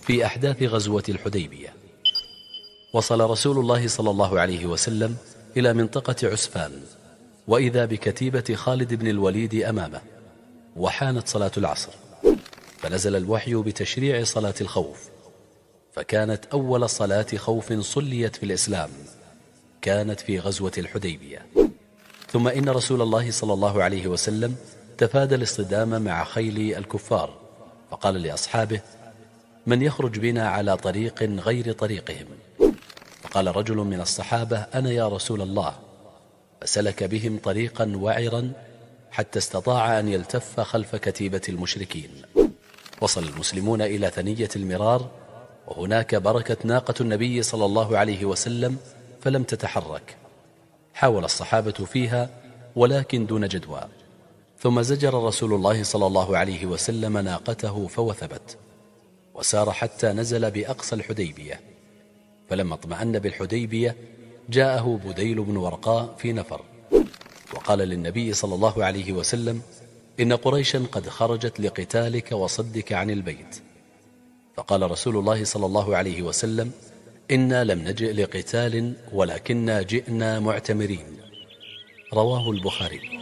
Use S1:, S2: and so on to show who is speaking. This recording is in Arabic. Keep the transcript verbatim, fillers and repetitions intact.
S1: في أحداث غزوة الحديبية. وصل رسول الله صلى الله عليه وسلم إلى منطقة عسفان، وإذا بكتيبة خالد بن الوليد أمامه، وحانت صلاة العصر، فنزل الوحي بتشريع صلاة الخوف، فكانت أول صلاة خوف صليت في الإسلام كانت في غزوة الحديبية. ثم إن رسول الله صلى الله عليه وسلم تفادى الاصطدام مع خيل الكفار، فقال لأصحابه: من يخرج بنا على طريق غير طريقهم؟ فقال رجل من الصحابة: أنا يا رسول الله. فسلك بهم طريقا وعرا حتى استطاع أن يلتف خلف كتيبة المشركين. وصل المسلمون إلى ثنية المرار، وهناك بركت ناقة النبي صلى الله عليه وسلم فلم تتحرك. حاول الصحابة فيها ولكن دون جدوى، ثم زجر رسول الله صلى الله عليه وسلم ناقته فوثبت، وسار حتى نزل بأقصى الحديبية. فلما اطمأن بالحديبية جاءه بديل بن ورقاء في نفر، وقال للنبي صلى الله عليه وسلم: إن قريشا قد خرجت لقتالك وصدك عن البيت. فقال رسول الله صلى الله عليه وسلم: إنا لم نجئ لقتال ولكننا جئنا معتمرين. رواه البخاري.